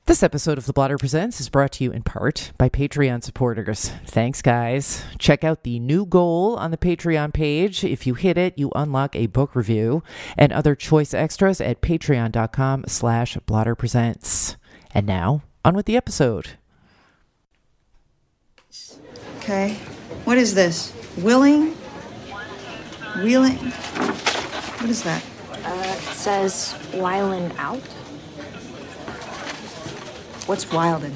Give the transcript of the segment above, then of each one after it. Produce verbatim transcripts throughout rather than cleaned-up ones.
This episode of The Blotter Presents is brought to you in part by Patreon supporters. Thanks, guys. Check out the new goal on the Patreon page. If you hit it, you unlock a book review and other choice extras at patreon.com slash Blotter Presents. And now, on with the episode. Okay. What is this? Willing? Wheeling? What is that? Uh, it says Wyland out. What's Wilden?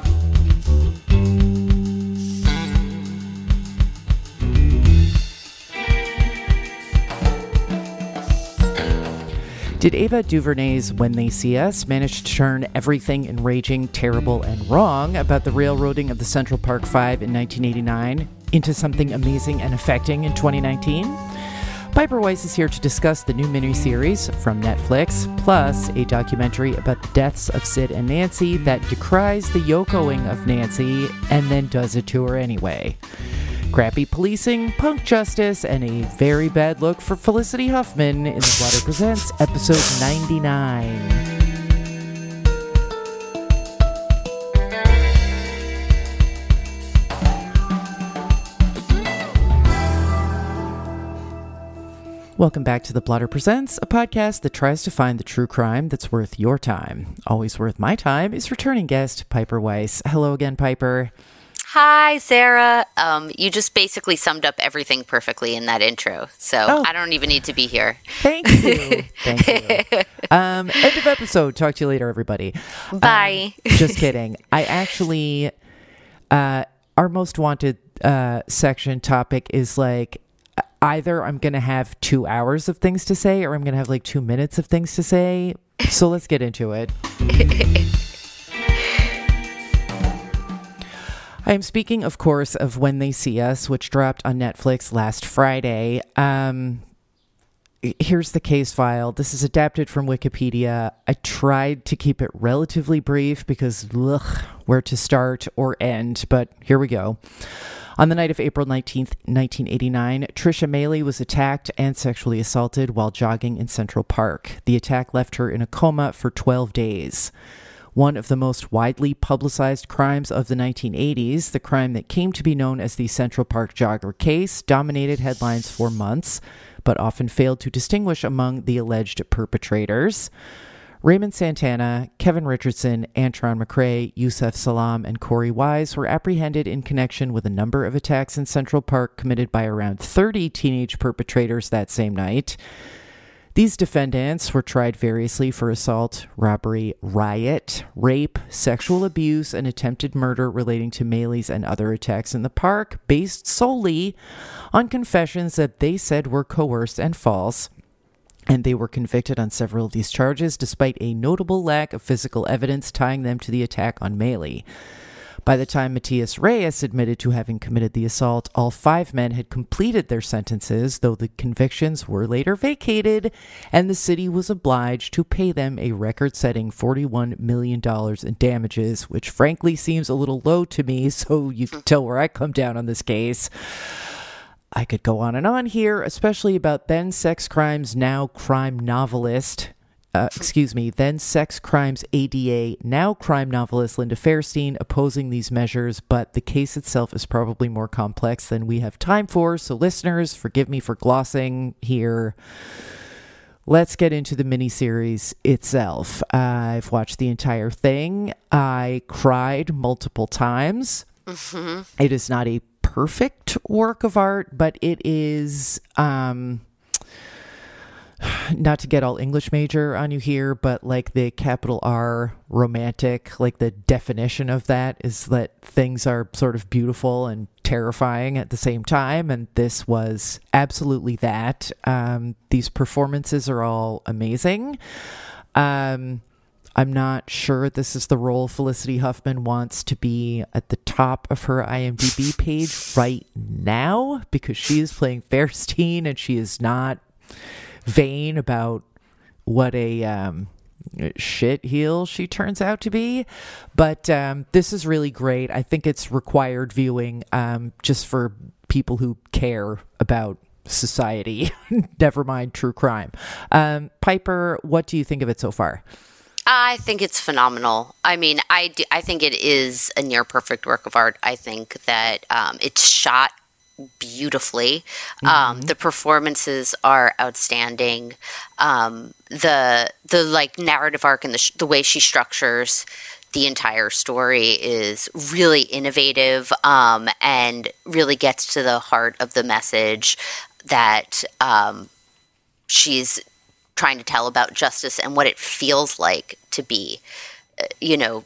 Did Ava DuVernay's When They See Us manage to turn everything enraging, terrible, and wrong about the railroading of the Central Park Five in nineteen eighty-nine into something amazing and affecting in twenty nineteen? Piper Weiss is here to discuss the new miniseries from Netflix, plus a documentary about the deaths of Sid and Nancy that decries the Yokoing of Nancy and then does it to her anyway. Crappy policing, punk justice, and a very bad look for Felicity Huffman in The Blotter Presents, episode ninety-nine. Welcome back to The Blotter Presents, a podcast that tries to find the true crime that's worth your time. Always worth my time is returning guest Piper Weiss. Hello again, Piper. Hi, Sarah. Um, you just basically summed up everything perfectly in that intro, so oh. I don't even need to be here. Thank you. Thank you. Um, end of episode. Talk to you later, everybody. Bye. Um, just kidding. I actually, uh, our most wanted uh, section topic is like, either I'm going to have two hours of things to say or I'm going to have like two minutes of things to say. So let's get into it. I am speaking, of course, of When They See Us, which dropped on Netflix last Friday. Um, here's the case file. This is adapted from Wikipedia. I tried to keep it relatively brief because, ugh, where to start or end, but here we go. On the night of April nineteenth, nineteen eighty-nine, Trisha Meili was attacked and sexually assaulted while jogging in Central Park. The attack left her in a coma for twelve days. One of the most widely publicized crimes of the nineteen eighties, the crime that came to be known as the Central Park Jogger case, dominated headlines for months, but often failed to distinguish among the alleged perpetrators. Raymond Santana, Kevin Richardson, Antron McCray, Yusef Salaam, and Corey Wise were apprehended in connection with a number of attacks in Central Park committed by around thirty teenage perpetrators that same night. These defendants were tried variously for assault, robbery, riot, rape, sexual abuse, and attempted murder relating to Meili's and other attacks in the park, based solely on confessions that they said were coerced and false. And they were convicted on several of these charges, despite a notable lack of physical evidence tying them to the attack on Meili. By the time Matias Reyes admitted to having committed the assault, all five men had completed their sentences, though the convictions were later vacated, and the city was obliged to pay them a record-setting forty-one million dollars in damages, which frankly seems a little low to me, so you can tell where I come down on this case. I could go on and on here, especially about then sex crimes, now crime novelist, uh, excuse me, then sex crimes A D A, now crime novelist Linda Fairstein opposing these measures, but the case itself is probably more complex than we have time for, so listeners, forgive me for glossing here. Let's get into the miniseries itself. Uh, I've watched the entire thing. I cried multiple times. Mm-hmm. It is not a perfect work of art, but it is, um, not to get all English major on you here, but like the capital R romantic, like the definition of that is that things are sort of beautiful and terrifying at the same time. And this was absolutely that. Um, these performances are all amazing. Um, I'm not sure this is the role Felicity Huffman wants to be at the top of her IMDb page right now, because she is playing Fairstein and she is not vain about what a um, shit heel she turns out to be. But um, this is really great. I think it's required viewing um, just for people who care about society. Never mind true crime. Um, Piper, what do you think of it so far? I think it's phenomenal. I mean, I, do, I think it is a near perfect work of art. I think that um, it's shot beautifully. Mm-hmm. Um, the performances are outstanding. Um, the the like narrative arc and the sh- the way she structures the entire story is really innovative um, and really gets to the heart of the message that um, she's trying to tell about justice and what it feels like to be, uh, you know,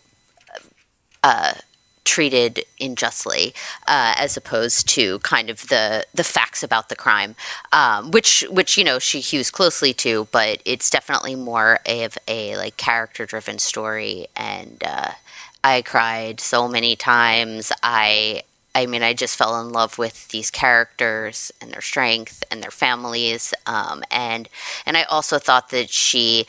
uh, treated unjustly, uh, as opposed to kind of the the facts about the crime, um, which which you know she hews closely to, but it's definitely more of a like character driven story. And uh, I cried so many times. I I mean, I just fell in love with these characters and their strength and their families. Um, and and I also thought that she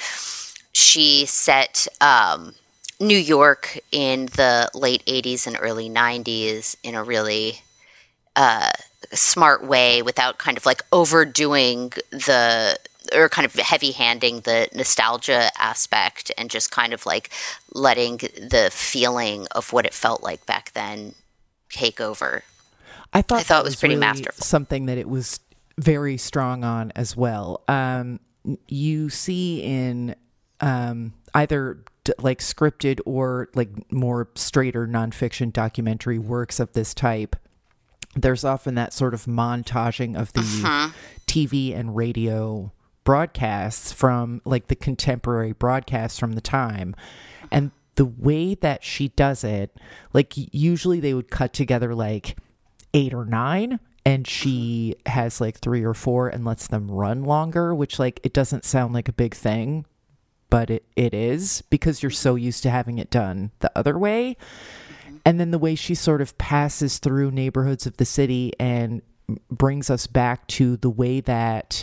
she set um, New York in the late eighties and early nineties in a really uh, smart way, without kind of like overdoing the or kind of heavy-handing the nostalgia aspect, and just kind of like letting the feeling of what it felt like back then take over. I thought, I thought it was, was pretty really masterful. Something that it was very strong on as well. Um, you see in um, either d- like scripted or like more straighter nonfiction documentary works of this type, there's often that sort of montaging of the uh-huh. T V and radio broadcasts from like the contemporary broadcasts from the time. And the way that she does it, like usually they would cut together like eight or nine, and she has like three or four and lets them run longer, which like it doesn't sound like a big thing, but it, it is, because you're so used to having it done the other way. And then the way she sort of passes through neighborhoods of the city and brings us back to the way that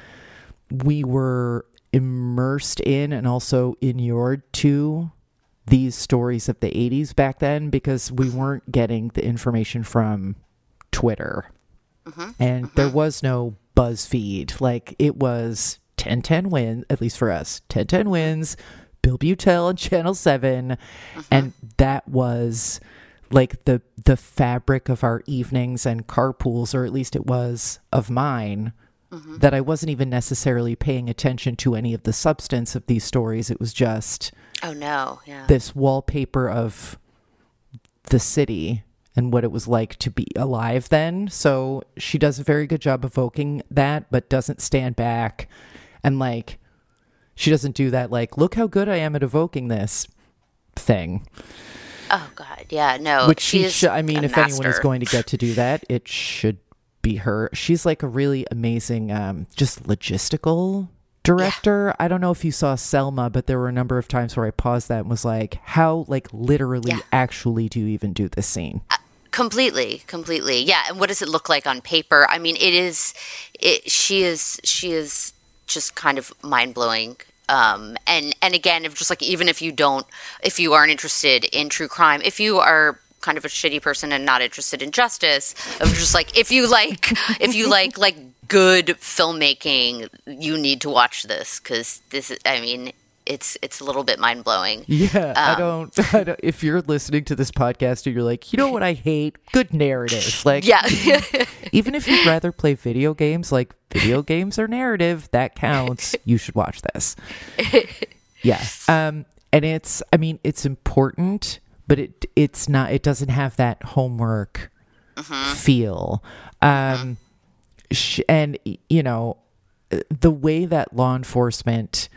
we were immersed in and also inured to these stories of the eighties back then, because we weren't getting the information from Twitter. Uh-huh. And uh-huh. there was no BuzzFeed. Like, it was ten ten wins, at least for us. ten ten wins, Bill Butel on Channel seven. Uh-huh. And that was like the the fabric of our evenings and carpools, or at least it was of mine. Uh-huh. That I wasn't even necessarily paying attention to any of the substance of these stories. It was just... Oh, no. Yeah. This wallpaper of the city and what it was like to be alive then. So she does a very good job evoking that, but doesn't stand back and like, she doesn't do that like, look how good I am at evoking this thing. Oh, God. Yeah, no. Which she should, I mean, if master. anyone is going to get to do that, it should be her. She's like a really amazing, um, just logistical director. Yeah. I don't know if you saw Selma, but there were a number of times where I paused that and was like, how like literally yeah. actually do you even do this scene? Uh, completely, completely. Yeah. And what does it look like on paper? I mean, it is, it, she is, she is just kind of mind blowing. Um, and, and again, if just like, even if you don't, if you aren't interested in true crime, if you are kind of a shitty person and not interested in justice, of just like, if you like, if you like, like, good filmmaking, you need to watch this, because this is, I mean, it's it's a little bit mind-blowing. Yeah, um, I, don't, I don't if you're listening to this podcast and you're like, you know what I hate? Good narrative. Like, yeah. Even if you'd rather play video games, like video games are narrative, that counts. You should watch this. Yeah. Um, and it's, I mean, it's important, but it it's not, it doesn't have that homework uh-huh. feel. Um, uh-huh. And, you know, the way that law enforcement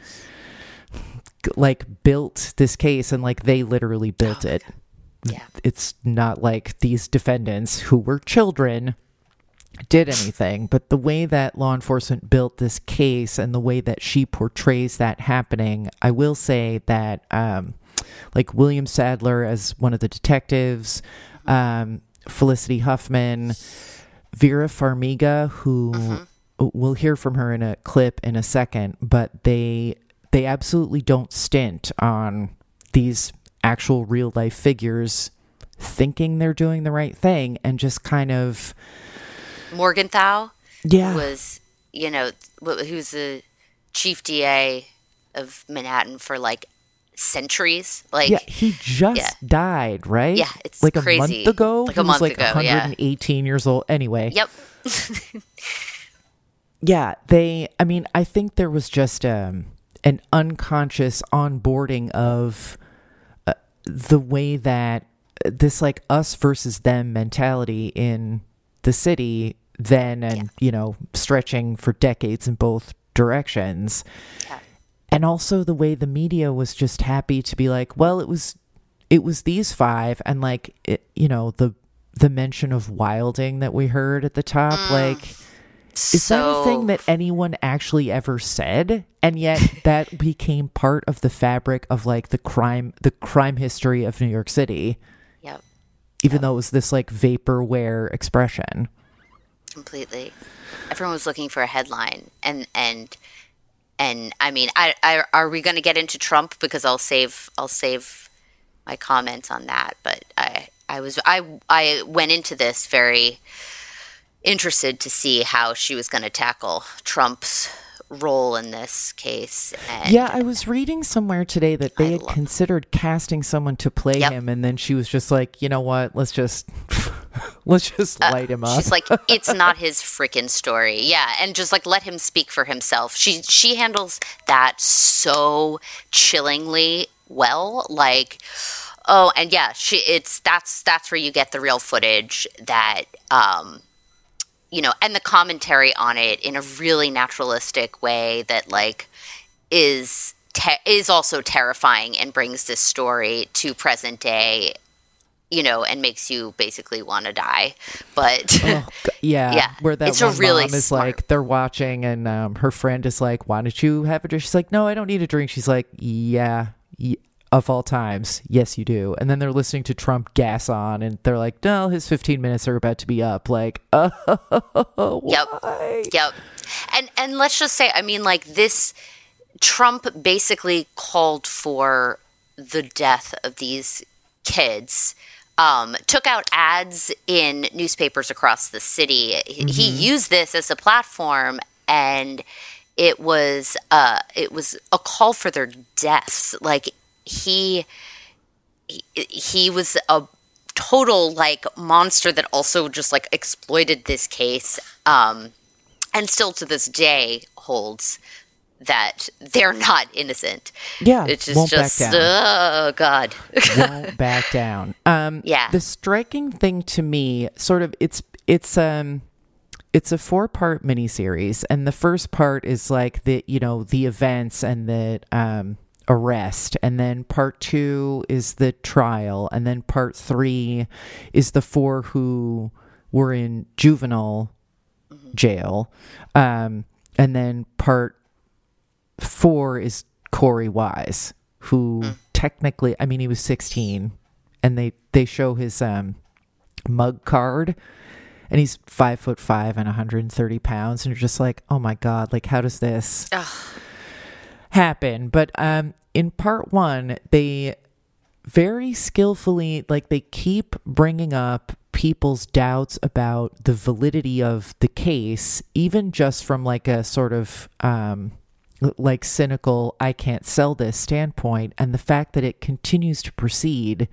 like built this case, and like they literally built oh, it. Yeah. It's not like these defendants who were children did anything, but the way that law enforcement built this case and the way that she portrays that happening, I will say that um, like William Sadler as one of the detectives, um, Felicity Huffman, Vera Farmiga, who uh-huh. we'll hear from her in a clip in a second, but they they absolutely don't stint on these actual real life figures thinking they're doing the right thing, and just kind of Morgenthau yeah was, you know, who's the chief D A of Manhattan for like centuries. Like, yeah, he just yeah. died, right? Yeah, it's like crazy. a month ago. Like he a month was like ago, yeah. one hundred eighteen years old. Anyway. Yep. Yeah, they, I mean, I think there was just um, an unconscious onboarding of uh, the way that this like us versus them mentality in the city then and, yeah. you know, stretching for decades in both directions. Yeah. And also the way the media was just happy to be like, well, it was, it was these five. And like, it, you know, the, the mention of Wilding that we heard at the top, mm. like, is so... that a thing that anyone actually ever said? And yet that became part of the fabric of like the crime, the crime history of New York City. Yep. Even yep. though it was this like vaporware expression. Completely. Everyone was looking for a headline. And, and, and I mean, I, I are we going to get into Trump? Because I'll save, I'll save my comments on that. But I, I was, I, I went into this very interested to see how she was going to tackle Trump's role in this case. And yeah, I was reading somewhere today that they I had love- considered casting someone to play Yep. him, and then she was just like, you know what, let's just let's just Uh, light him up. She's like, it's not his freaking story. Yeah, and just like let him speak for himself. She she handles that so chillingly well. Like, oh, and yeah, she it's that's that's where you get the real footage that um you know, and the commentary on it in a really naturalistic way that like is te- is also terrifying and brings this story to present day, you know, and makes you basically want to die. But oh, yeah, yeah, where that it's one a really mom is smart- like, they're watching, and um, her friend is like, "Why don't you have a drink?" She's like, "No, I don't need a drink." She's like, "Yeah." Y- Of all times, yes, you do. And then they're listening to Trump gas on, and they're like, no, his fifteen minutes are about to be up. Like, oh, yep, why? yep. And and let's just say, I mean, like this, Trump basically called for the death of these kids. Um, took out ads in newspapers across the city. Mm-hmm. He used this as a platform, and it was uh, it was a call for their deaths. Like. He, he he was a total like monster that also just like exploited this case, um, and still to this day holds that they're not innocent. Yeah, it's just, won't just back down. Oh god, won't back down. Um, yeah. The striking thing to me, sort of, it's it's um. It's a four-part miniseries, and the first part is like the you know the events and the um. arrest, and then part two is the trial, and then part three is the four who were in juvenile jail, um, and then part four is Corey Wise, who mm. technically, I mean, he was sixteen, and they they show his um, mug card, and he's five foot five and one hundred thirty pounds, and you're just like, oh my god, like how does this Ugh. happen? But um in part one, they very skillfully, like they keep bringing up people's doubts about the validity of the case, even just from like a sort of um like cynical, I can't sell this standpoint, and the fact that it continues to proceed.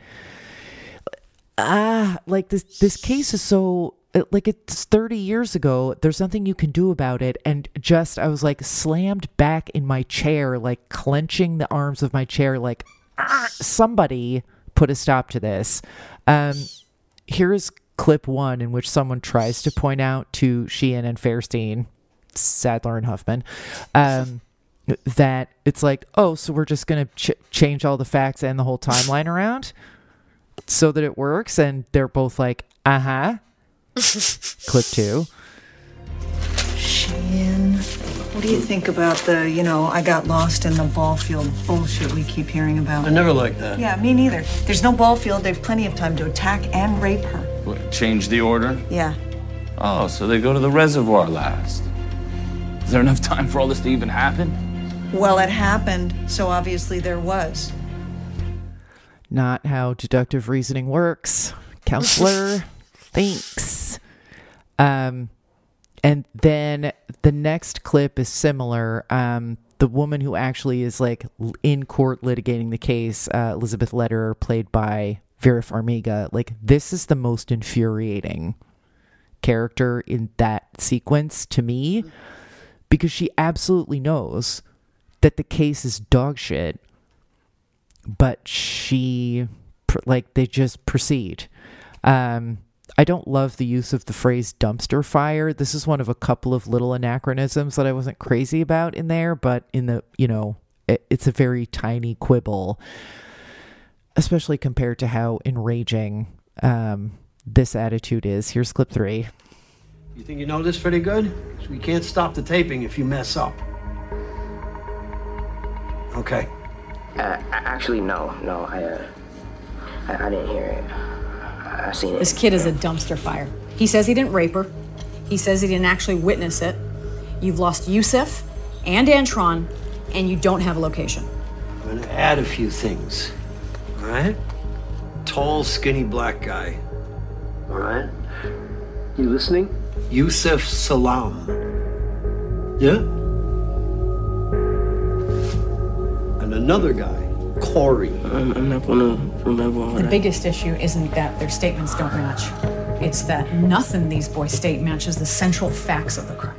Ah, like this this case is so, like it's thirty years ago, there's nothing you can do about it, and just I was like slammed back in my chair, like clenching the arms of my chair, like ah, somebody put a stop to this. Um here's clip one in which someone tries to point out to Sheehan and Fairstein, Sadler and Huffman, um that it's like, oh, so we're just gonna ch- change all the facts and the whole timeline around so that it works, and they're both like, uh-huh. Clip two. Sheehan, what do you think about the, you know, I got lost in the ball field bullshit we keep hearing about? I never liked that. Yeah, me neither. There's no ball field. They have plenty of time to attack and rape her. What, change the order? Yeah. Oh, so they go to the reservoir last. Is there enough time for all this to even happen? Well, it happened, so obviously there was. Not how deductive reasoning works, counselor. Thanks. Um, and then the next clip is similar. Um, the woman who actually is like in court litigating the case, uh, Elizabeth Lederer, played by Vera Farmiga, like this is the most infuriating character in that sequence to me, because she absolutely knows that the case is dog shit, but she like they just proceed. Um, I don't love the use of the phrase dumpster fire. This is one of a couple of little anachronisms that I wasn't crazy about in there, but in the, you know, it, it's a very tiny quibble, especially compared to how enraging um, this attitude is. Here's clip three. You think you know this pretty good? So we can't stop the taping if you mess up. Okay. Uh, actually, no, no, I, uh, I, I didn't hear it. I seen it. This kid is a dumpster fire. He says he didn't rape her. He says he didn't actually witness it. You've lost Yusuf and Antron, and you don't have a location. I'm gonna add a few things, all right? Tall, skinny black guy. All right. You listening? Yusuf Salam. Yeah? And another guy, Corey. I'm, I'm not gonna remember all The that. biggest issue isn't that their statements don't match. It's that nothing these boys state matches the central facts of the crime.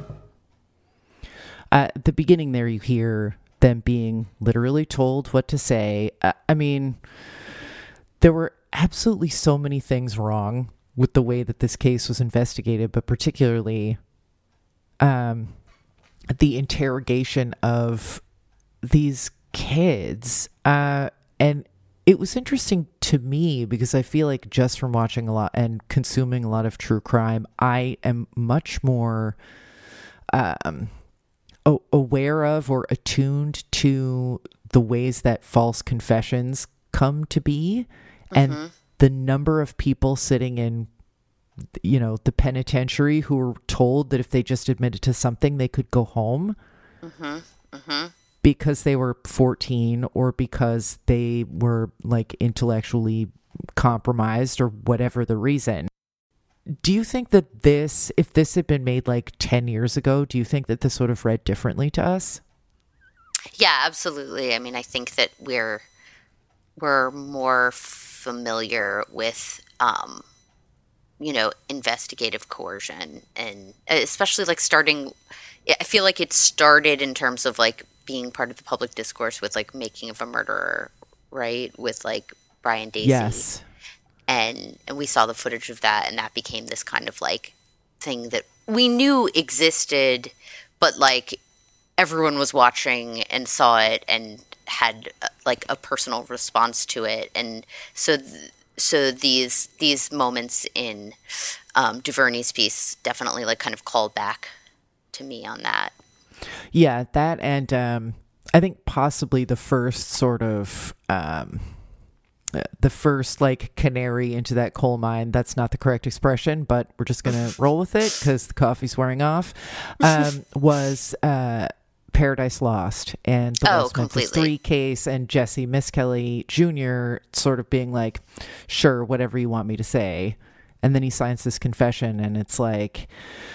Uh, at the beginning there, you hear them being literally told what to say. Uh, I mean, there were absolutely so many things wrong with the way that this case was investigated, but particularly um, the interrogation of these kids. Uh, and it was interesting to me because I feel like just from watching a lot and consuming a lot of true crime, I am much more um, a- aware of or attuned to the ways that false confessions come to be. Mm-hmm. And the number of people sitting in, you know, the penitentiary who were told that if they just admitted to something, they could go home. Mm-hmm. Mm-hmm. Because they were fourteen or because they were like intellectually compromised or whatever the reason. Do you think that this, if this had been made like ten years ago, do you think that this would have read differently to us? Yeah, absolutely. I mean, I think that we're we're more familiar with, um, you know, investigative coercion, and especially like starting, I feel like it started in terms of like being part of the public discourse with like Making of a Murderer, right? With like Brian Dacey. Yes. And, and we saw the footage of that, and that became this kind of like thing that we knew existed, but like everyone was watching and saw it and had uh, like a personal response to it. And so th- so these these moments in um, DuVernay's piece definitely like kind of called back to me on that. Yeah, that, and um, I think possibly the first sort of um, the first like canary into that coal mine. That's not the correct expression, but we're just gonna roll with it because the coffee's wearing off. Um, was uh, Paradise Lost and the Oh, Los Memphis completely. Three case, and Jesse Miskelly Junior sort of being like, "Sure, whatever you want me to say," and then he signs this confession, and it's like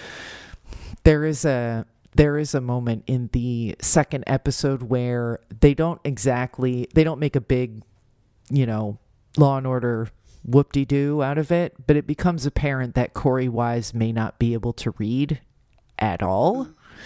there is a. There is a moment in the second episode where they don't exactly, they don't make a big, you know, Law and Order whoop-de-doo out of it, but it becomes apparent that Corey Wise may not be able to read at all.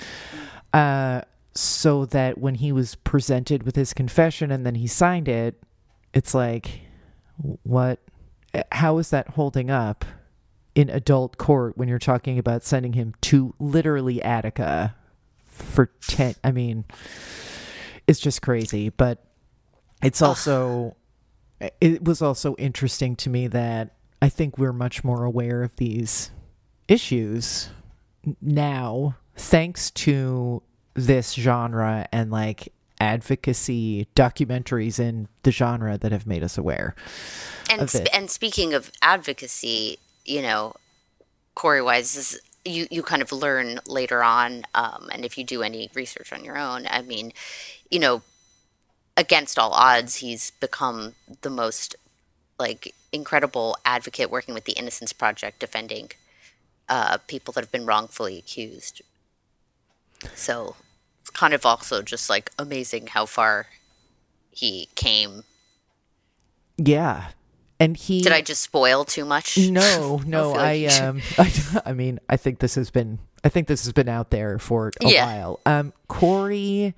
Uh, so that when he was presented with his confession and then he signed it, it's like, what, how is that holding up in adult court when you're talking about sending him to literally Attica for ten? I mean, it's just crazy, but it's also, Ugh. it was also interesting to me that I think we're much more aware of these issues now, thanks to this genre and like advocacy documentaries in the genre that have made us aware. And sp- and speaking of advocacy, you know, Corey Wise is, you, you kind of learn later on, um, and if you do any research on your own, I mean, you know, against all odds, he's become the most, like, incredible advocate working with the Innocence Project, defending uh, people that have been wrongfully accused. So it's kind of also just like amazing how far he came. Yeah. And he Did I just spoil too much? No, no, I, I, like um I, I mean, I think this has been I think this has been out there for a yeah. while. Um Corey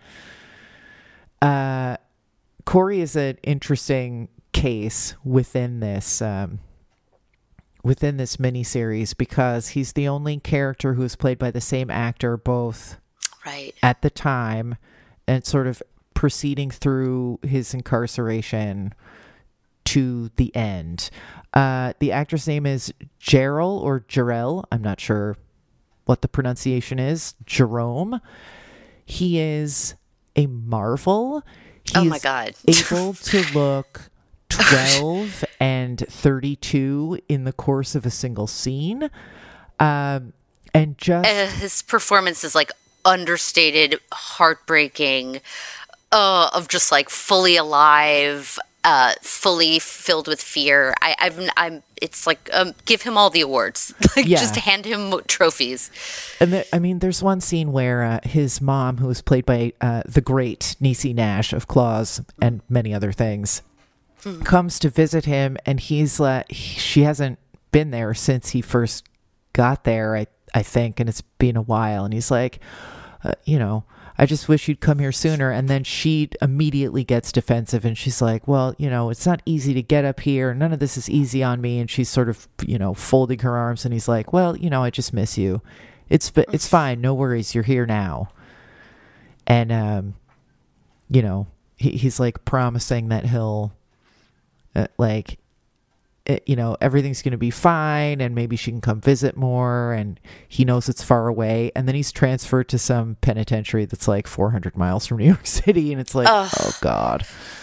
uh Corey is an interesting case within this um within this miniseries because he's the only character who is played by the same actor both right at the time and sort of proceeding through his incarceration to the end. Uh, the actor's name is Jarrell or Jarrell. I'm not sure what the pronunciation is. Jerome. He is a marvel. He oh my is God. able to look twelve and thirty-two in the course of a single scene. Um, and just... Uh, his performance is like understated, heartbreaking, uh, of just like fully alive, uh, fully filled with fear. I, I've, I'm. It's like um, give him all the awards. Like Yeah. just hand him trophies. And the, I mean, there's one scene where uh, his mom, who was played by uh, the great Niecy Nash of Claws and many other things, hmm. comes to visit him, and he's like, he, she hasn't been there since he first got there, I I think, and it's been a while. And he's like, uh, you know, I just wish you'd come here sooner. And then she immediately gets defensive, and she's like, well, you know, it's not easy to get up here. None of this is easy on me. And she's sort of, you know, folding her arms, and he's like, well, you know, I just miss you. It's it's fine. No worries. You're here now. And, um, you know, he, he's like promising that he'll, uh, like, it, you know, everything's going to be fine, and maybe she can come visit more, and he knows it's far away. And then he's transferred to some penitentiary that's like four hundred miles from New York City, and it's like, Ugh. oh God.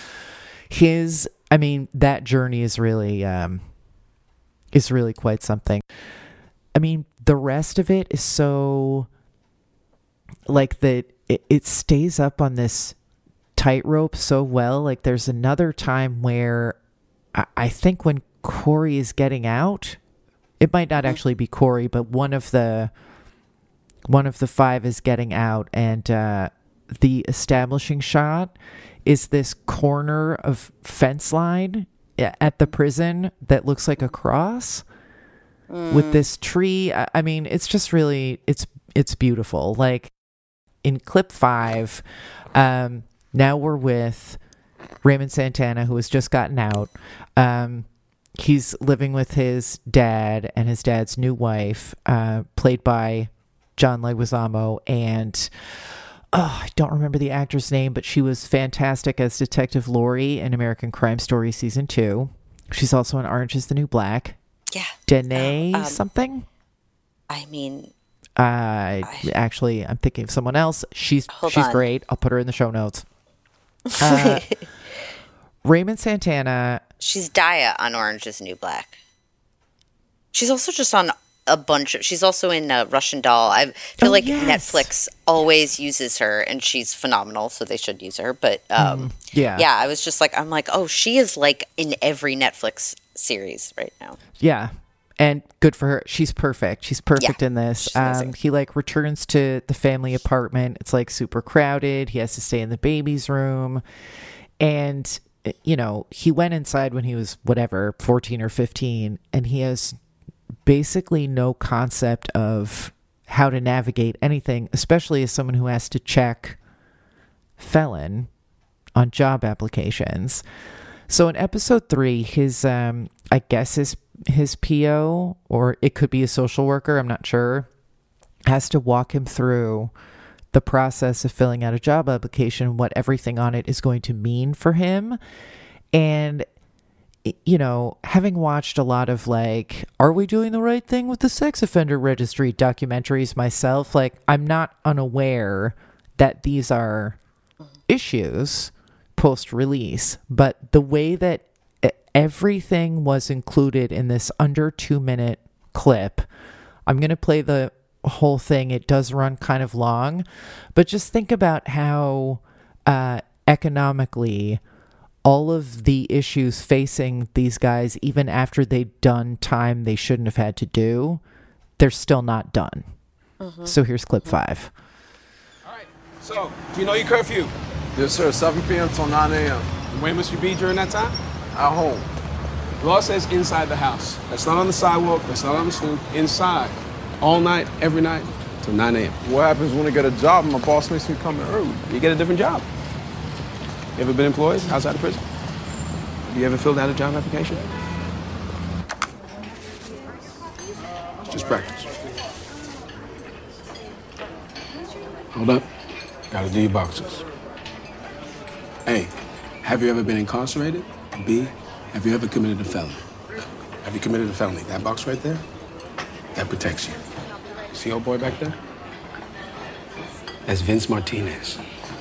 His, I mean, that journey is really, um, is really quite something. I mean, the rest of it is so, like, that it, it stays up on this tightrope so well. Like, there's another time where I, I think when Corey is getting out, it might not actually be Corey, but one of the one of the five is getting out, and uh the establishing shot is this corner of fence line at the prison that looks like a cross mm. with this tree. I, I mean, it's just really it's it's beautiful. Like in clip five, um now we're with Raymond Santana, who has just gotten out. um He's living with his dad and his dad's new wife, uh, played by John Leguizamo, and oh, I don't remember the actor's name, but she was fantastic as Detective Lori in American Crime Story Season two. She's also in Orange is the New Black. Yeah. Danae um, um, something? I mean... Uh, I, actually, I'm thinking of someone else. She's she's on. great. I'll put her in the show notes. Uh, Raymond Santana... She's Daya on Orange is the New Black. She's also just on a bunch of... She's also in uh, Russian Doll. I feel oh, like yes. Netflix always uses her, and she's phenomenal, so they should use her. But, um, mm, yeah. Yeah, I was just like... I'm like, oh, she is, like, in every Netflix series right now. Yeah. And good for her. She's perfect. She's perfect yeah, in this. Um, he, like, returns to the family apartment. It's, like, super crowded. He has to stay in the baby's room. And... you know, he went inside when he was whatever, fourteen or fifteen, and he has basically no concept of how to navigate anything, especially as someone who has to check felon on job applications. So in episode three, his, um, I guess his, his P O, or it could be a social worker, I'm not sure, has to walk him through the process of filling out a job application, what everything on it is going to mean for him. And, you know, having watched a lot of, like, Are We Doing the Right Thing with the Sex Offender Registry documentaries myself, like, I'm not unaware that these are issues post-release, but the way that everything was included in this under two minute clip, I'm going to play the whole thing. It does run kind of long, but just think about how uh, economically all of the issues facing these guys, even after they've done time they shouldn't have had to do, they're still not done. Mm-hmm. So here's clip five. All right, So, do you know your curfew? Yes, sir. seven p.m. till nine a.m. Where must you be during that time? At home. Law says inside the house. That's not on the sidewalk. That's not on the stoop. Inside. All night, every night, till nine a.m. What happens when I get a job and my boss makes me come in early? You get a different job. You ever been employed outside of prison? Have you ever filled out a job application? It's just practice. Hold up. Gotta do your boxes. A, have you ever been incarcerated? B, have you ever committed a felony? Have you committed a felony? That box right there, that protects you. See old boy back there? That's Vince Martinez.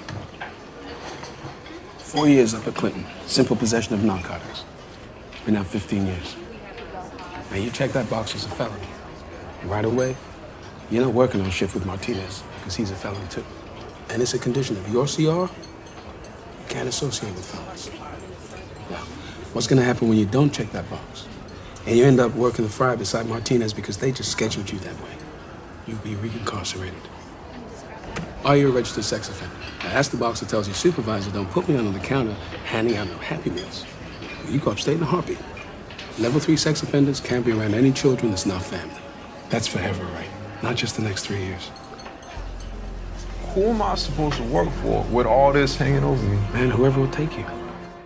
Four years up at Clinton. Simple possession of narcotics. Been out fifteen years. Now you check that box as a felony. Right away, you're not working on shift with Martinez because he's a felon too. And it's a condition of your C R, you can't associate with felons. Now, what's gonna happen when you don't check that box? And you end up working the fry beside Martinez because they just scheduled you that way. You'll be reincarcerated. Are you a registered sex offender? Now, that's the box that tells your supervisor, don't put me on the counter handing out no Happy Meals. You go upstate in a heartbeat. Level three sex offenders can't be around any children that's not family. That's forever, right? Not just the next three years. Who am I supposed to work for with all this hanging over me? Man, whoever will take you.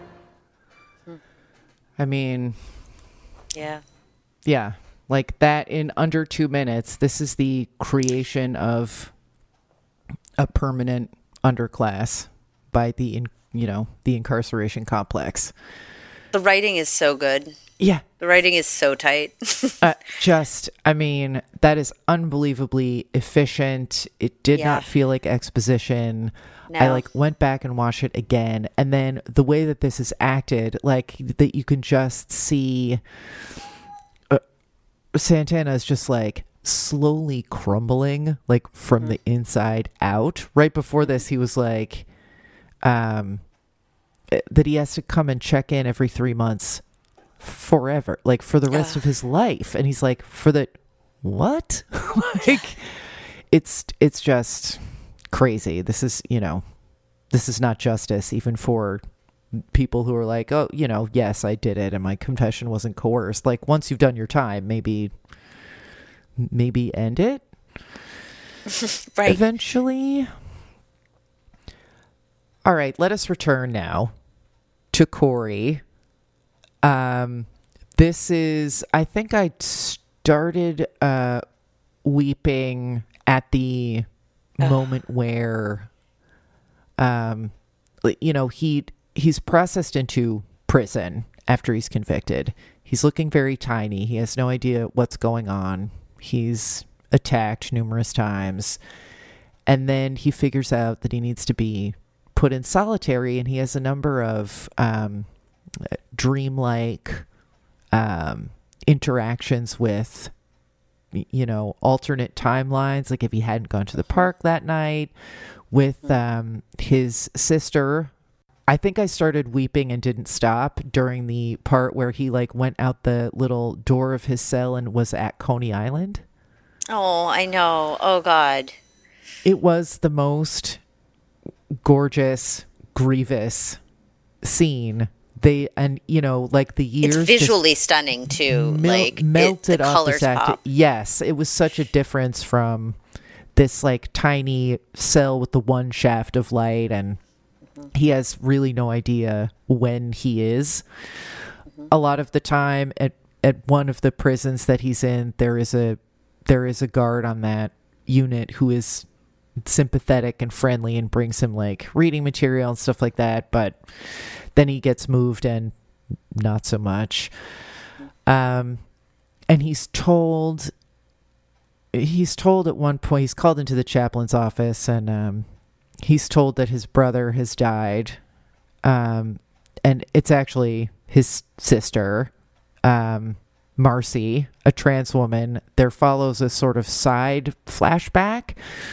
I mean, Yeah. yeah, like that in under two minutes. This is the creation of a permanent underclass by the, in, you know, the incarceration complex. The writing is so good. Yeah. The writing is so tight. uh, just, I mean, that is unbelievably efficient. It did Yeah. not feel like exposition. No. I like went back and watched it again. And then the way that this is acted, like that you can just see uh, Santana is just like slowly crumbling, like from Mm-hmm. the inside out. Right before this, he was like, um, that he has to come and check in every three months forever, like for the rest Ugh. of his life. And he's like, for the what? Like it's it's just crazy. This is, you know, this is not justice even for people who are like, oh, you know, yes, I did it and my confession wasn't coerced. Like once you've done your time, maybe maybe end it. Right. Eventually. All right, let us return now to Corey. Um, this is, I think I started uh, weeping at the Ugh. moment where, um, you know, he he's processed into prison after he's convicted. He's looking very tiny. He has no idea what's going on. He's attacked numerous times. And then he figures out that he needs to be put in solitary, and he has a number of um, dreamlike um, interactions with, you know, alternate timelines. Like if he hadn't gone to the park that night with um, his sister. I think I started weeping and didn't stop during the part where he like went out the little door of his cell and was at Coney Island. Oh, I know. Oh, God. It was the most gorgeous, grievous scene. They, and you know, like the years It's visually stunning too. mel- like melted it, the off colors this actor. pop. Yes, it was such a difference from this like tiny cell with the one shaft of light, and mm-hmm. he has really no idea when he is. Mm-hmm. A lot of the time at at one of the prisons that he's in, there is a there is a guard on that unit who is sympathetic and friendly and brings him like reading material and stuff like that, but then he gets moved and not so much. Um, and he's told, he's told at one point, he's called into the chaplain's office, and um, he's told that his brother has died. Um, and it's actually his sister, um, Marcy, a trans woman. There follows a sort of side flashback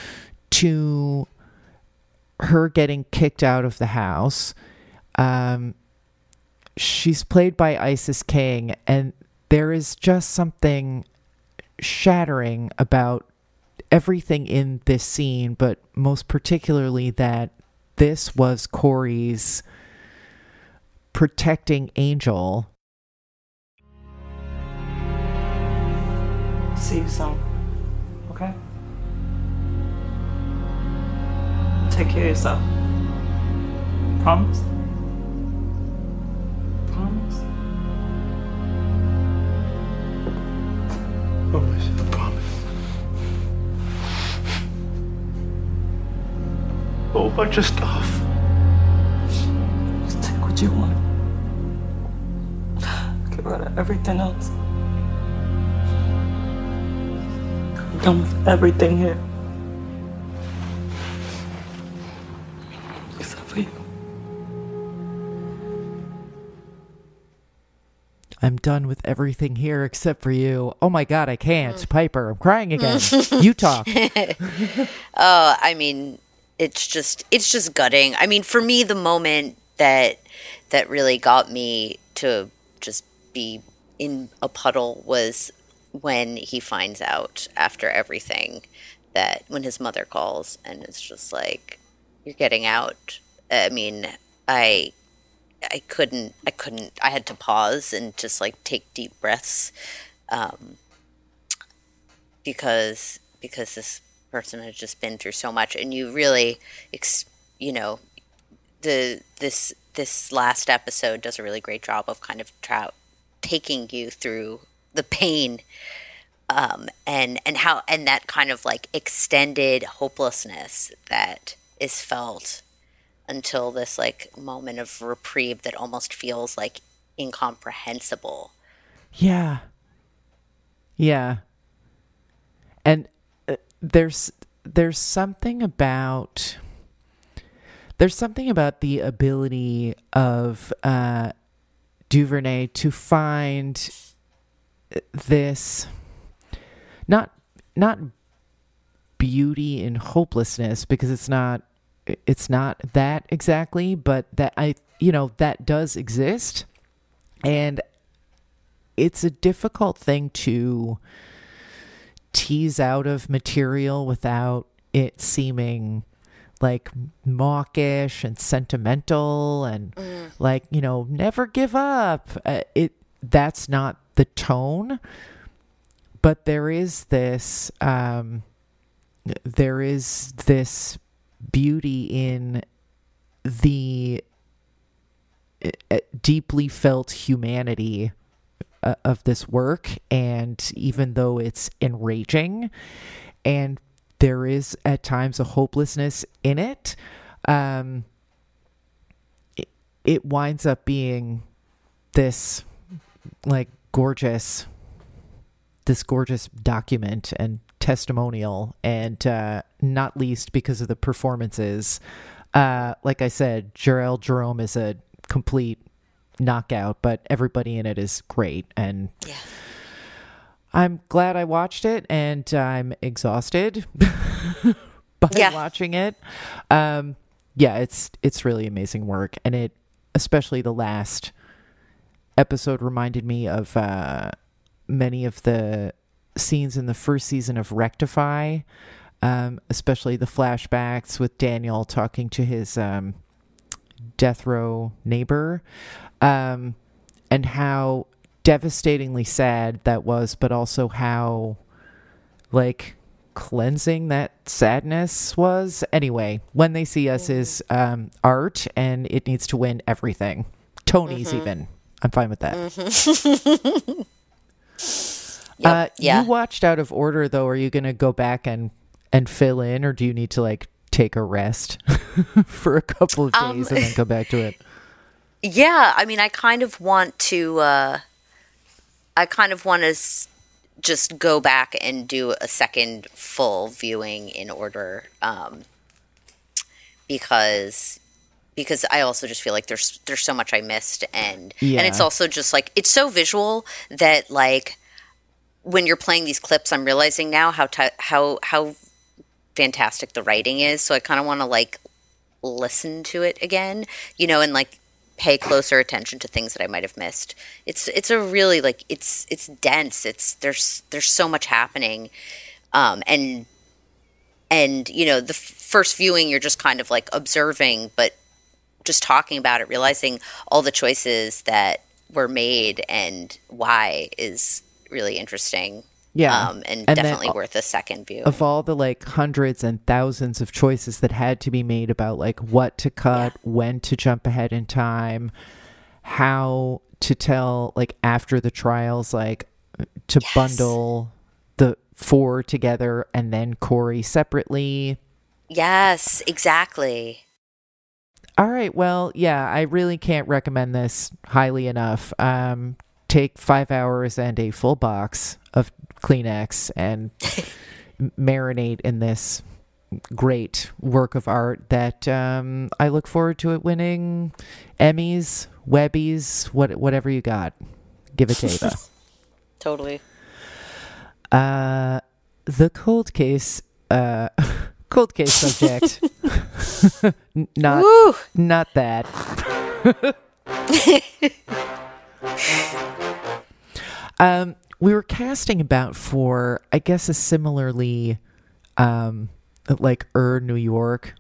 to her getting kicked out of the house. Um, she's played by Isis King, and there is just something shattering about everything in this scene, but most particularly that this was Corey's protecting angel. See you soon. Okay? Take care of yourself. Promise? Promise? Promise, I promise. A whole bunch of stuff. Just take what you want. Get rid of everything else. I'm done with everything here. Except for you. I'm done with everything here except for you. Oh my God, I can't. Mm. Piper, I'm crying again. You talk. Oh, I mean, it's just it's just gutting. I mean, for me, the moment that that really got me to just be in a puddle was when he finds out after everything that when his mother calls and it's just like, you're getting out. I mean, I I couldn't, I couldn't, I had to pause and just like take deep breaths, um, because, because this person had just been through so much, and you really, ex- you know, the, this, this last episode does a really great job of kind of tra- taking you through the pain, um, and, and how, and that kind of like extended hopelessness that is felt until this like moment of reprieve that almost feels like incomprehensible. Yeah. Yeah. And uh, there's there's something about there's something about the ability of uh, DuVernay to find this not not beauty in hopelessness, because it's not it's not that exactly, but that I you know that does exist, and it's a difficult thing to tease out of material without it seeming like mawkish and sentimental and mm. like, you know, never give up. Uh, it that's not the tone, but there is this um, there is this beauty in the uh, deeply felt humanity uh, of this work, and even though it's enraging and there is at times a hopelessness in it, um, it, it winds up being this like gorgeous, this gorgeous document and testimonial, and uh, not least because of the performances. Uh, like I said, Jharrel Jerome is a complete knockout, but everybody in it is great, and yeah. I'm glad I watched it, and I'm exhausted by yeah. watching it. Um, yeah, it's it's really amazing work, and it, especially the last episode, reminded me of uh, many of the scenes in the first season of Rectify, um, especially the flashbacks with Daniel talking to his um, death row neighbor, um, and how devastatingly sad that was, but also how like cleansing that sadness was. Anyway, When They See Us is um, art, and it needs to win everything. Tony's mm-hmm. even. I'm fine with that. Mm-hmm. Yep, uh, yeah. You watched out of order, though. Are you going to go back and, and fill in, or do you need to like take a rest for a couple of days um, and then go back to it? Yeah, I mean, I kind of want to. Uh, I kind of want to s- just go back and do a second full viewing in order, um, because because I also just feel like there's there's so much I missed, and yeah. and it's also just like it's so visual that like. When you're playing these clips, I'm realizing now how t- how how fantastic the writing is. So I kind of want to like listen to it again, you know, and like pay closer attention to things that I might have missed. It's it's a really like it's it's dense. It's there's there's so much happening, um, and and, you know, the f- first viewing, you're just kind of like observing, but just talking about it, realizing all the choices that were made and why is really interesting. Yeah. Um, and, and definitely then, worth a second view. Of all the like hundreds and thousands of choices that had to be made about like what to cut, yeah. when to jump ahead in time, how to tell like after the trials, like to yes. bundle the four together and then Corey separately. Yes, exactly. All right. Well, yeah, I really can't recommend this highly enough. Um, take five hours and a full box of Kleenex and marinate in this great work of art that um, I look forward to it winning Emmys, Webbies, what, whatever you got. Give it to Ava. Totally. Uh, the cold case, uh, cold case subject. not, Woo! not that. um, we were casting about for, I guess, a similarly, um, like Ur New York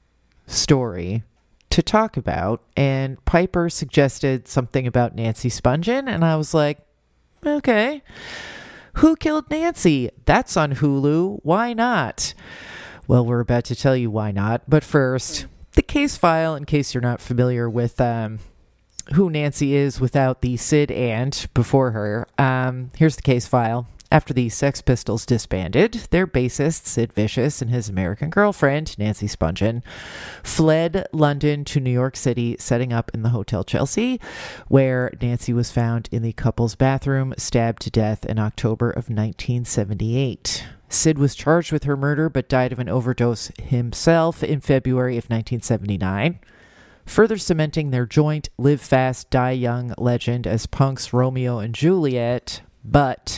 story to talk about, and Piper suggested something about Nancy Spungen, and I was like, okay, Who Killed Nancy? That's on Hulu. Why not? Well, we're about to tell you why not, but first, the case file, in case you're not familiar with um, who Nancy is without the Sid and before her. Um, here's the case file. After the Sex Pistols disbanded, their bassist, Sid Vicious, and his American girlfriend, Nancy Spungen, fled London to New York City, setting up in the Hotel Chelsea, where Nancy was found in the couple's bathroom, stabbed to death in October of nineteen seventy-eight. Sid was charged with her murder, but died of an overdose himself in February of nineteen seventy-nine. Further cementing their joint live fast, die young legend as Punk's Romeo and Juliet, but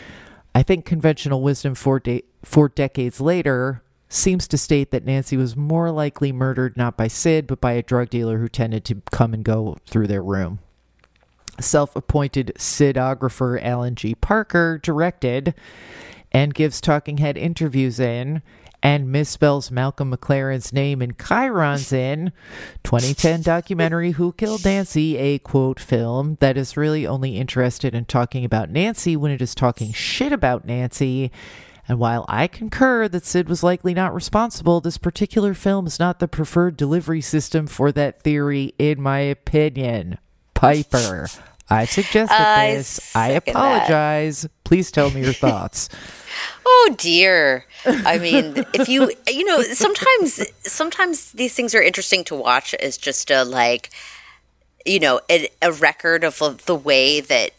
I think conventional wisdom four, de- four decades later seems to state that Nancy was more likely murdered not by Sid, but by a drug dealer who tended to come and go through their room. Self-appointed Sidographer Alan G. Parker directed and gives talking head interviews in and misspells Malcolm McLaren's name in Chiron's in twenty ten documentary Who Killed Nancy, a quote film that is really only interested in talking about Nancy when it is talking shit about Nancy. And while I concur that Sid was likely not responsible, this particular film is not the preferred delivery system for that theory, in my opinion. Piper, I suggested I this. I apologize. That. Please tell me your thoughts. Oh dear. I mean, if you, you know, sometimes, sometimes these things are interesting to watch as just a, like, you know, a, a record of, of the way that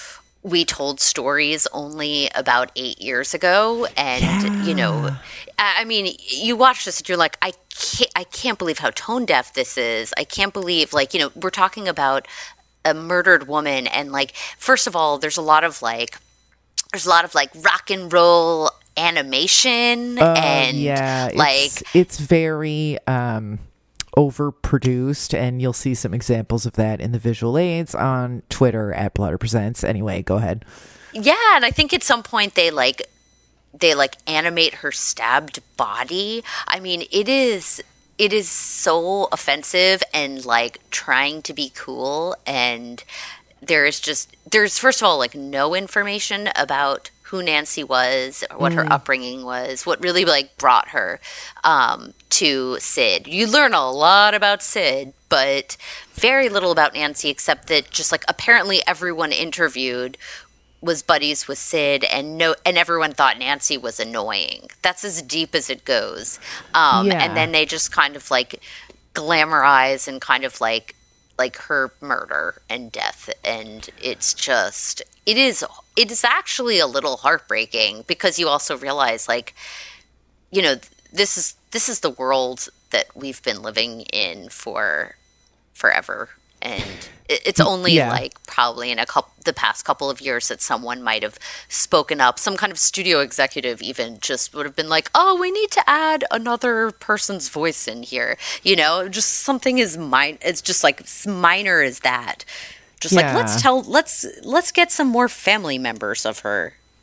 we told stories only about eight years ago. And, yeah. you know, I mean, you watch this and you're like, I can't, I can't believe how tone deaf this is. I can't believe, like, you know, we're talking about a murdered woman. And, like, first of all, there's a lot of, like, There's a lot of like rock and roll animation uh, and yeah, like it's, it's very um, overproduced, and you'll see some examples of that in the visual aids on Twitter at Blotter Presents. Anyway, go ahead. Yeah, and I think at some point they like they like animate her stabbed body. I mean, it is it is so offensive and like trying to be cool, and there is just, there's first of all, like no information about who Nancy was, or what mm. her upbringing was, what really like brought her um, to Sid. You learn a lot about Sid, but very little about Nancy, except that just like apparently everyone interviewed was buddies with Sid, and no, and everyone thought Nancy was annoying. That's as deep as it goes. Um, yeah. And then they just kind of like glamorize and kind of like, like her murder and death, and it's just it is it is actually a little heartbreaking, because you also realize, like, you know, this is this is the world that we've been living in for forever, and it's only yeah. like probably in a couple the past couple of years that someone might have spoken up. Some kind of studio executive even just would have been like, oh, we need to add another person's voice in here. You know, just something as minor, it's just like as minor as that. Just yeah. like, let's tell, let's, let's get some more family members of her.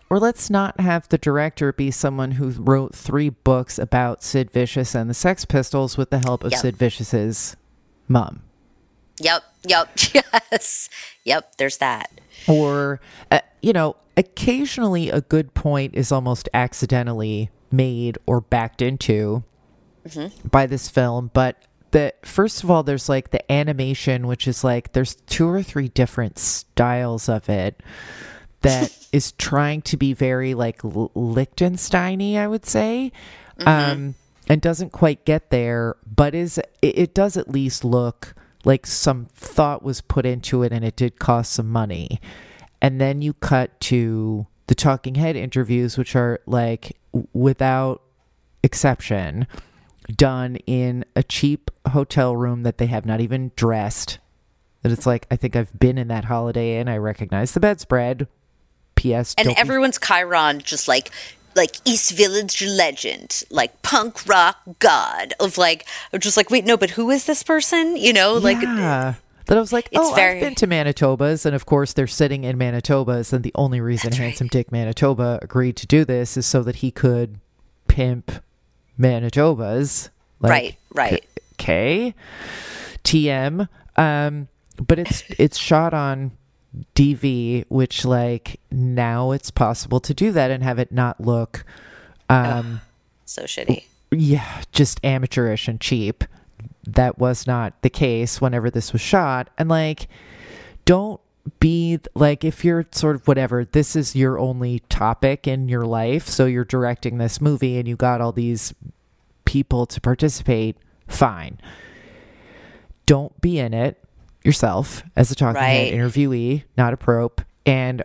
or let's not have the director be someone who wrote three books about Sid Vicious and the Sex Pistols with the help of Yep. Sid Vicious's mom. Yep, yep, yes. Yep, there's that. Or, uh, you know, occasionally a good point is almost accidentally made or backed into mm-hmm. by this film. But the first of all, there's like the animation, which is like there's two or three different styles of it that is trying to be very like L- Lichtenstein-y, I would say, mm-hmm. um, and doesn't quite get there, but is it, it does at least look like some thought was put into it and it did cost some money. And then you cut to the talking head interviews, which are like w- without exception done in a cheap hotel room that they have not even dressed. That it's like, I think I've been in that Holiday Inn. I recognize the bedspread. P S. And everyone's be- Chiron just like like East Village legend, like punk rock god of like, I'm just like, wait, no, but who is this person? You know, like, yeah. That I was like, oh, very... I've been to Manitoba's, and of course they're sitting in Manitoba's, and the only reason That's Handsome right. Dick Manitoba agreed to do this is so that he could pimp Manitoba's. Like, right, right. Okay. T M. Um, but it's it's shot on D V, which like now it's possible to do that and have it not look um Ugh, so shitty. Yeah, just amateurish and cheap. That was not the case whenever this was shot. And like, don't be like, if you're sort of whatever, this is your only topic in your life, so you're directing this movie and you got all these people to participate, fine. Don't be in it yourself as a talking head right. interviewee, not a probe, and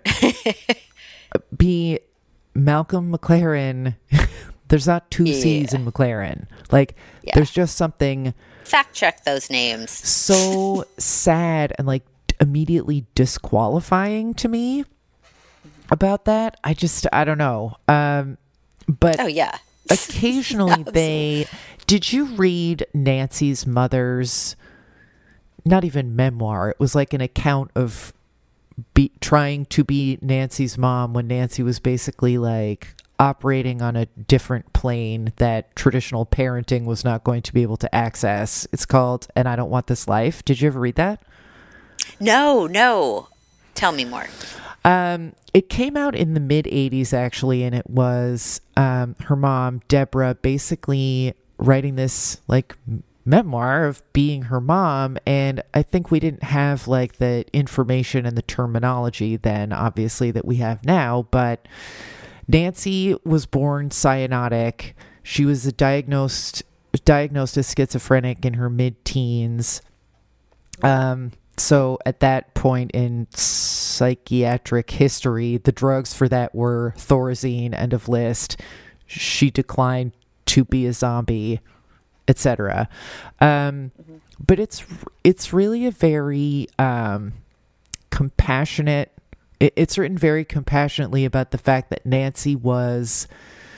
be Malcolm McLaren. There's not two yeah. C's in McLaren. Like, yeah. there's just something. Fact check those names. So sad and like immediately disqualifying to me about that. I just, I don't know. Um, but oh yeah. Occasionally they. Did you read Nancy's mother's? Not even memoir. It was like an account of be, trying to be Nancy's mom when Nancy was basically like operating on a different plane that traditional parenting was not going to be able to access. It's called And I Don't Want This Life. Did you ever read that? No, no. Tell me more. Um, it came out in the mid eighties actually, and it was um, her mom, Deborah, basically writing this like memoir of being her mom. And I think we didn't have like the information and the terminology then, obviously, that we have now. But Nancy was born cyanotic. She was a diagnosed diagnosed as schizophrenic in her mid-teens. Um, so at that point in psychiatric history, the drugs for that were Thorazine, end of list. She declined to be a zombie, et cetera. Um, mm-hmm. But it's it's really a very um, compassionate. It, it's written very compassionately about the fact that Nancy was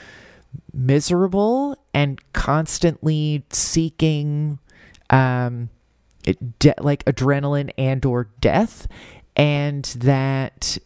miserable and constantly seeking, um, de- like adrenaline and or death, and that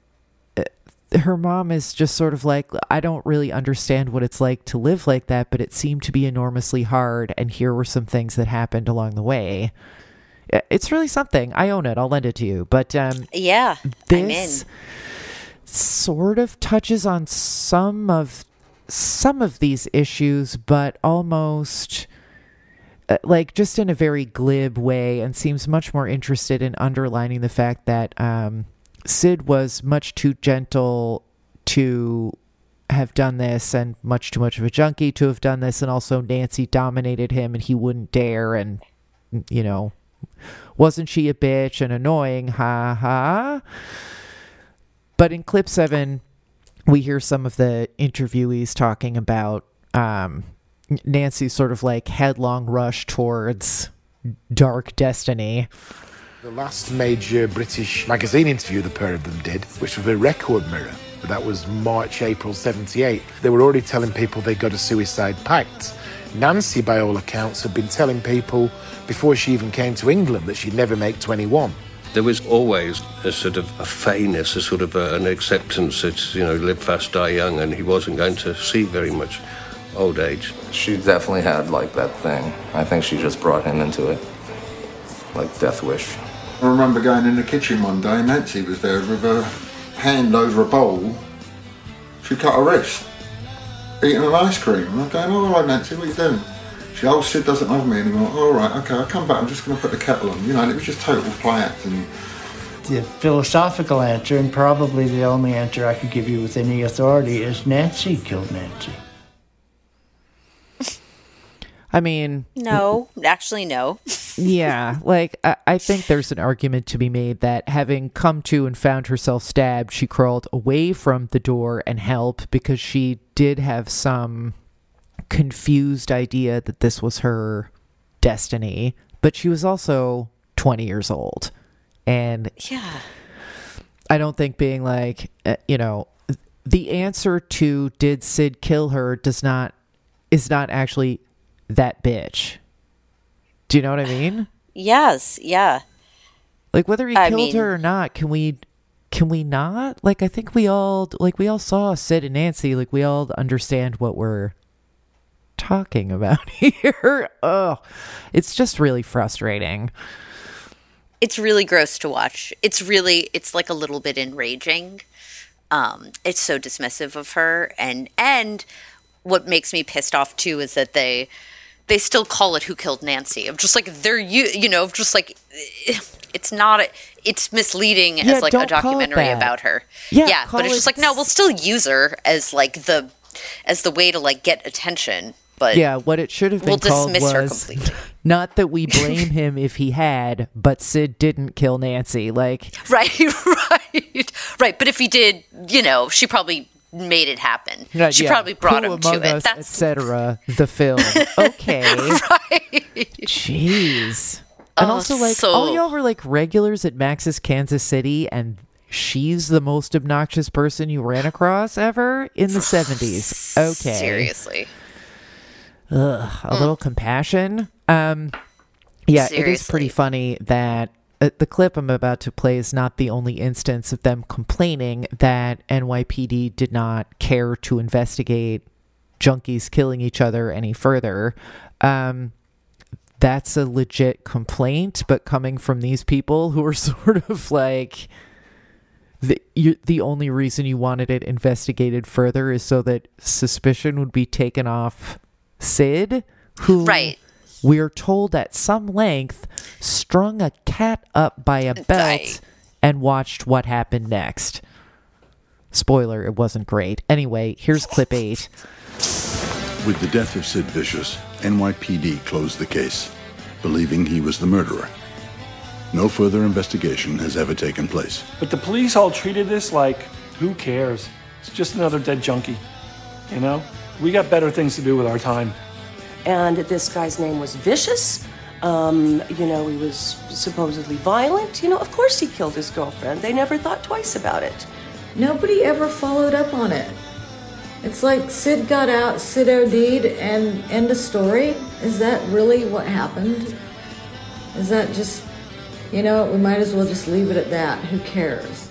her mom is just sort of like, I don't really understand what it's like to live like that, but it seemed to be enormously hard, and here were some things that happened along the way. It's really something. I own it. I'll lend it to you. But um, yeah, this I'm in. Sort of touches on some of some of these issues, but almost uh, like just in a very glib way, and seems much more interested in underlining the fact that um, Sid was much too gentle to have done this, and much too much of a junkie to have done this, and also Nancy dominated him and he wouldn't dare, and you know, wasn't she a bitch and annoying, ha ha. But in clip seven we hear some of the interviewees talking about um, Nancy's sort of like headlong rush towards dark destiny. The last major British magazine interview the pair of them did, which was a Record Mirror, but that was March, April seventy-eight. They were already telling people they got a suicide pact. Nancy, by all accounts, had been telling people before she even came to England that she'd never make twenty-one. There was always a sort of a feyness, a sort of a, an acceptance that, you know, live fast, die young, and he wasn't going to see very much old age. She definitely had, like, that thing. I think she just brought him into it. Like Death Wish. I remember going in the kitchen one day, Nancy was there with her hand over a bowl. She cut her wrist, eating an ice cream. And I'm going, oh, all right, Nancy, what are you doing? She, oh, Sid doesn't love me anymore. All right, okay, I'll come back. I'm just going to put the kettle on. You know, and it was just total play acting. The philosophical answer, and probably the only answer I could give you with any authority, is Nancy killed Nancy. I mean... No, actually, no. Yeah, like, I, I think there's an argument to be made that having come to and found herself stabbed, she crawled away from the door and helped because she did have some confused idea that this was her destiny, but she was also twenty years old. And yeah, I don't think being like, uh, you know, the answer to did Sid kill her does not, is not actually... that bitch. Do you know what I mean? Yes, yeah. Like whether he I killed mean, her or not, can we can we not? Like I think we all like we all saw Sid and Nancy, like we all understand what we're talking about here. Oh, it's just really frustrating. It's really gross to watch. It's really it's like a little bit enraging. Um, it's so dismissive of her, and and what makes me pissed off too is that they they still call it Who Killed Nancy. I'm just like, they're you you know just like it's not a, it's misleading yeah, as like a documentary about her. Yeah, yeah but it's it... just like, no, we'll still use her as like the as the way to like get attention. But yeah, what it should have been we'll called dismiss her was completely. Not that we blame him if he had, but Sid didn't kill Nancy. Like right, right, right. But if he did, you know, she probably made it happen. Uh, she yeah. probably brought Who him to Among it. Us, That's et cetera. The film. Okay. Right. Jeez. And Oh, also, like, so- all y'all were like regulars at Max's Kansas City, and she's the most obnoxious person you ran across ever in the seventies. Okay. Seriously. Ugh, a little compassion. Um, yeah, it is pretty Seriously. funny that uh, the clip I'm about to play is not the only instance of them complaining that N Y P D did not care to investigate junkies killing each other any further. Um, that's a legit complaint, but coming from these people who are sort of like... The, you, the only reason you wanted it investigated further is so that suspicion would be taken off Sid, who Right. we're told at some length strung a cat up by a belt Right. and watched what happened next. Spoiler, it wasn't great. Anyway, here's clip eight. With the death of Sid Vicious, N Y P D closed the case, believing he was the murderer. No further investigation has ever taken place. But the police all treated this like, who cares? It's just another dead junkie. You know? We got better things to do with our time. And this guy's name was Vicious. Um, you know, he was supposedly violent. You know, of course he killed his girlfriend. They never thought twice about it. Nobody ever followed up on it. It's like Sid got out, Sid OD'd, and end of story. Is that really what happened? Is that just, you know, we might as well just leave it at that. Who cares?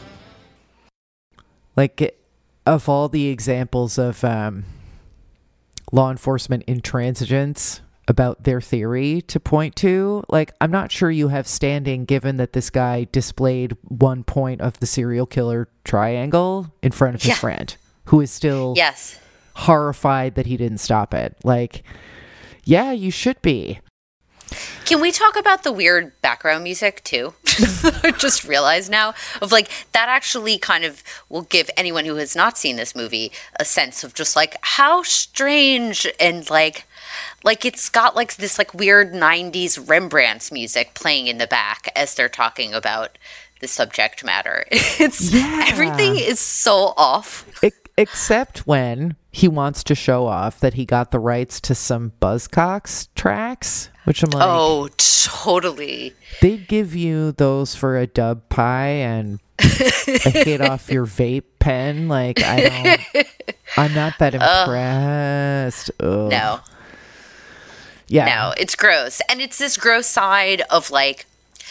Like, of all the examples of um, law enforcement intransigence about their theory to point to, like, I'm not sure you have standing given that this guy displayed one point of the serial killer triangle in front of his Yeah. friend, who is still Yes. horrified that he didn't stop it. Like, yeah, you should be. Can we talk about the weird background music too? I just realized now of like that actually kind of will give anyone who has not seen this movie a sense of just like how strange and like like it's got like this like weird nineties Rembrandt's music playing in the back as they're talking about the subject matter. It's Yeah. everything is so off. E- except when he wants to show off that he got the rights to some Buzzcocks tracks, which I'm like, Oh, totally. they'd give you those for a dub pie and a hit off your vape pen. Like, I don't, I'm not that impressed. Ugh. No. Yeah. No, it's gross. And it's this gross side of like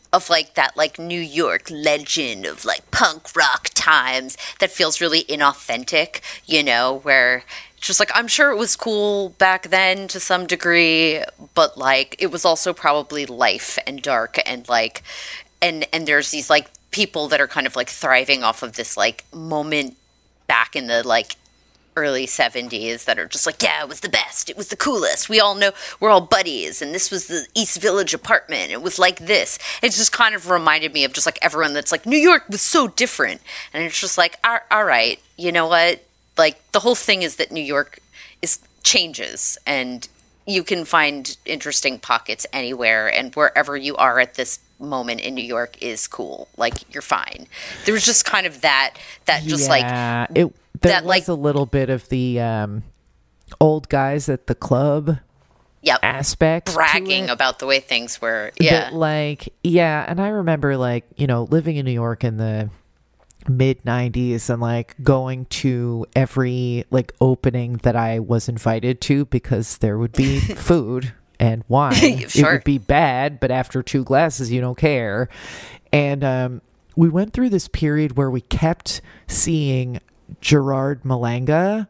of like that like New York legend of like punk rock times that feels really inauthentic, you know, where it's just like, I'm sure it was cool back then to some degree, but like it was also probably life and dark and like, and, and there's these like people that are kind of like thriving off of this like moment back in the like early seventies that are just like, yeah, it was the best. It was the coolest. We all know we're all buddies. And this was the East Village apartment. It was like this. It just kind of reminded me of just like everyone that's like, New York was so different. And it's just like, all, all right, you know what? Like the whole thing is that New York is changes and you can find interesting pockets anywhere. And wherever you are at this moment in New York is cool. Like you're fine. There was just kind of that, that just yeah, like, it, There that, was like, a little bit of the um, old guys at the club yep. aspect. Bragging about the way things were. Yeah. But, like, yeah. And I remember, like, you know, living in New York in the mid nineties and, like, going to every, like, opening that I was invited to because there would be food and wine. Sure. It would be bad, but after two glasses, you don't care. And um, we went through this period where we kept seeing Gerard Malanga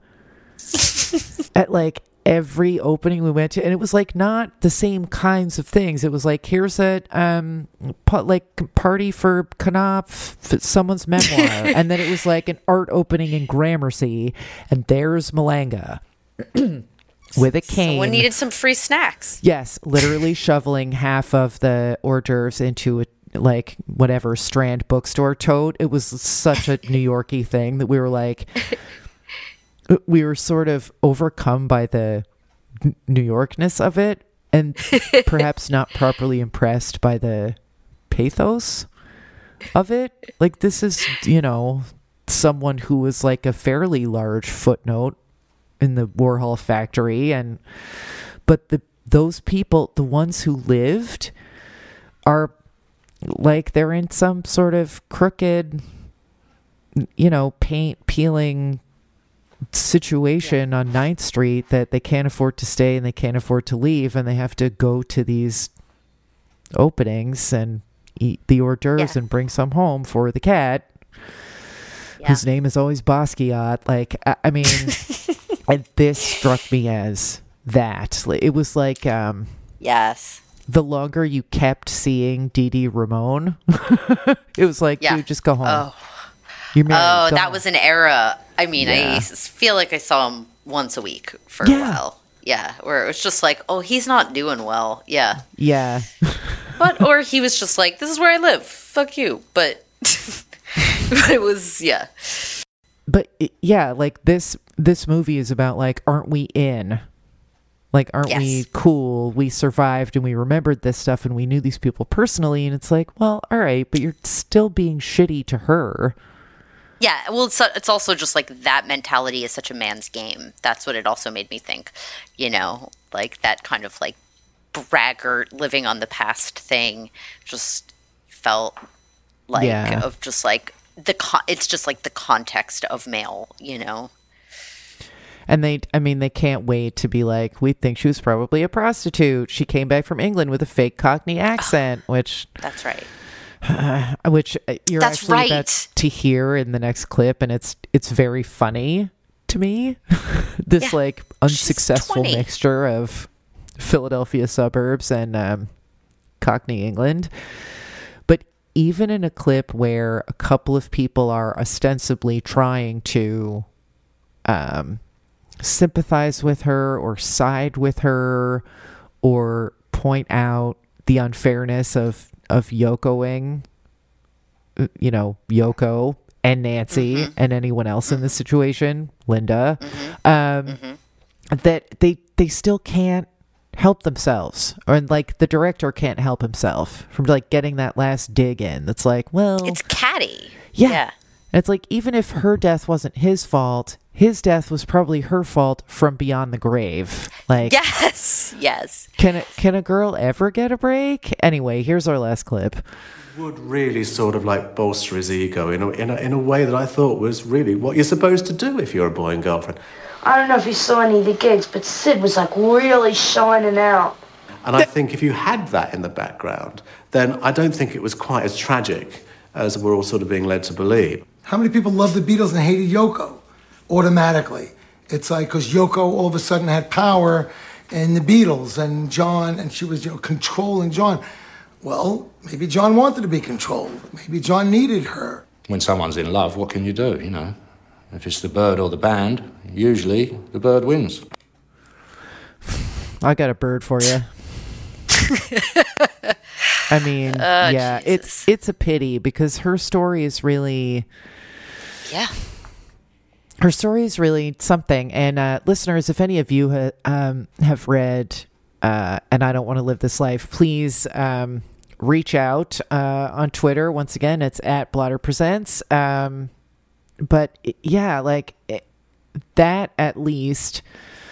at like every opening we went to, and it was like not the same kinds of things. It was like, here's a um pa- like party for Knopf, someone's memoir, and then it was like an art opening in Gramercy, and there's Malanga with a cane. Someone needed some free snacks. Yes, literally shoveling half of the hors d'oeuvres into a like whatever Strand bookstore tote. It was such a New Yorky thing that we were like, we were sort of overcome by the New Yorkness of it and perhaps not properly impressed by the pathos of it. Like this is, you know, someone who was like a fairly large footnote in the Warhol factory, and but the those people, the ones who lived, are like they're in some sort of crooked, you know, paint peeling situation on Ninth Street that they can't afford to stay and they can't afford to leave, and they have to go to these openings and eat the hors d'oeuvres yeah. and bring some home for the cat, yeah. whose name is always Basquiat. Like, I, I mean, and this struck me as that. It was like, um, yes. The longer you kept seeing Dee Dee Ramone, it was like, yeah. dude, just go home. Oh, You're married, oh that home. was an era. I mean, yeah. I feel like I saw him once a week for yeah. a while. Yeah, where it was just like, oh, he's not doing well. Yeah. Yeah. But, or he was just like, this is where I live. Fuck you. But, but it was, yeah. But, yeah, like this, this movie is about like, aren't we in? Like, aren't yes. we cool? We survived and we remembered this stuff and we knew these people personally. And it's like, well, all right, but you're still being shitty to her. Yeah, well, it's, it's also just like that mentality is such a man's game. That's what it also made me think, you know, like that kind of like braggart living on the past thing just felt like yeah. of just like the, con- it's just like the context of male, you know? And they, I mean, they can't wait to be like, we think she was probably a prostitute. She came back from England with a fake Cockney accent, which... That's right. Uh, which you're That's actually right. about to hear in the next clip, and it's it's very funny to me. This yeah, like unsuccessful mixture of Philadelphia suburbs and um, Cockney England. But even in a clip where a couple of people are ostensibly trying to um, sympathize with her or side with her or point out the unfairness of of Yokoing, you know, Yoko and Nancy mm-hmm. and anyone else mm-hmm. in this situation, Linda, mm-hmm. Um, mm-hmm. that they they still can't help themselves, or like the director can't help himself from like getting that last dig in. That's like, well, it's catty. Yeah. yeah. And it's like, even if her death wasn't his fault, his death was probably her fault from beyond the grave. Like, yes, yes. Can a, can a girl ever get a break? Anyway, here's our last clip. Would really sort of like bolster his ego in a, in a, in a way that I thought was really what you're supposed to do if you're a boy and girlfriend. I don't know if you saw any of the gigs, but Sid was like really shining out. And I think if you had that in the background, then I don't think it was quite as tragic as we're all sort of being led to believe. How many people loved the Beatles and hated Yoko automatically? It's like because Yoko all of a sudden had power in the Beatles and John, and she was, you know, controlling John. Well, maybe John wanted to be controlled. Maybe John needed her. When someone's in love, what can you do, you know? If it's the bird or the band, usually the bird wins. I got a bird for you. I mean, Oh, yeah, Jesus. it's it's a pity because her story is really, Yeah. her story is really something. And uh, listeners, if any of you ha- um, have read uh, And I Don't Want to Live This Life, please um, reach out uh, on Twitter. Once again, it's at Blotter Presents. Um, but yeah, like it, that at least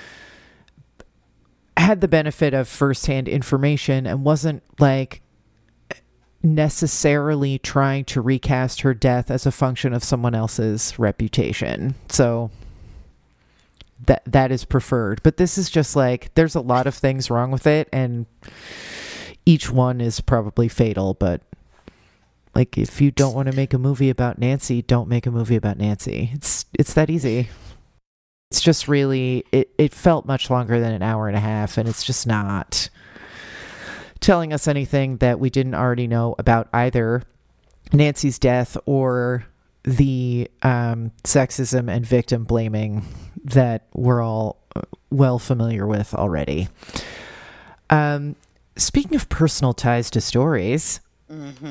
had the benefit of firsthand information and wasn't like necessarily trying to recast her death as a function of someone else's reputation. So that that is preferred. But this is just like, there's a lot of things wrong with it, and each one is probably fatal. But like, if you don't want to make a movie about Nancy, don't make a movie about Nancy. It's it's that easy. It's just really, it, it felt much longer than an hour and a half, and it's just not telling us anything that we didn't already know about either Nancy's death or the um, sexism and victim blaming that we're all well familiar with already. Um, speaking of personal ties to stories, Mm-hmm.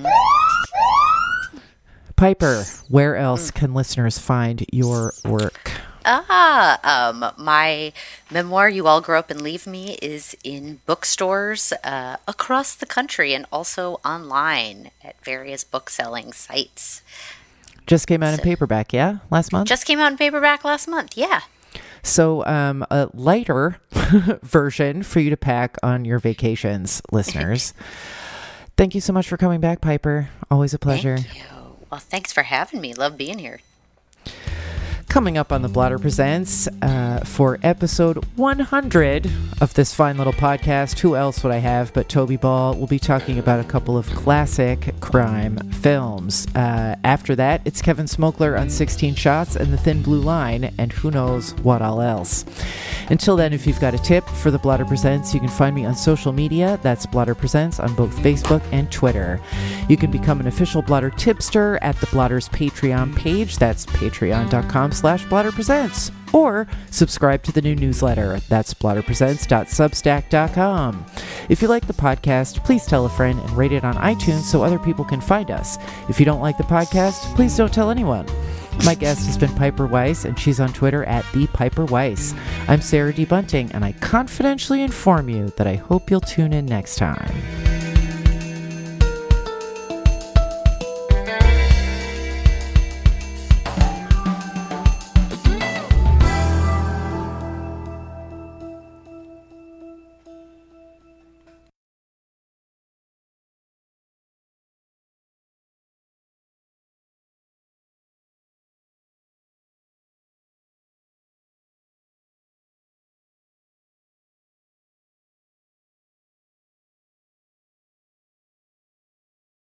Piper, where else can listeners find your work? Ah, um, my memoir, You All Grow Up and Leave Me, is in bookstores uh, across the country and also online at various book-selling sites. Just came out in paperback, yeah? Last month? Just came out in paperback last month, yeah. So um, a lighter version for you to pack on your vacations, listeners. Thank you so much for coming back, Piper. Always a pleasure. Thank you. Well, thanks for having me. Love being here. Coming up on The Blotter Presents uh, for episode one hundred of this fine little podcast, who else would I have but Toby Ball? We'll be talking about a couple of classic crime films. Uh, after that, it's Kevin Smokler on sixteen Shots and The Thin Blue Line, and who knows what all else. Until then, if you've got a tip for The Blotter Presents, you can find me on social media. That's Blotter Presents on both Facebook and Twitter. You can become an official Blotter tipster at the Blotter's Patreon page. That's patreon.com slash Blotter Presents. Or subscribe to the new newsletter. That's blotter presents dot substack dot com. If you like the podcast, please tell a friend and rate it on iTunes so other people can find us. If you don't like the podcast, please don't tell anyone. My guest has been Piper Weiss, and she's on Twitter at the Piper Weiss. I'm Sarah D. Bunting, and I confidentially inform you that I hope you'll tune in next time.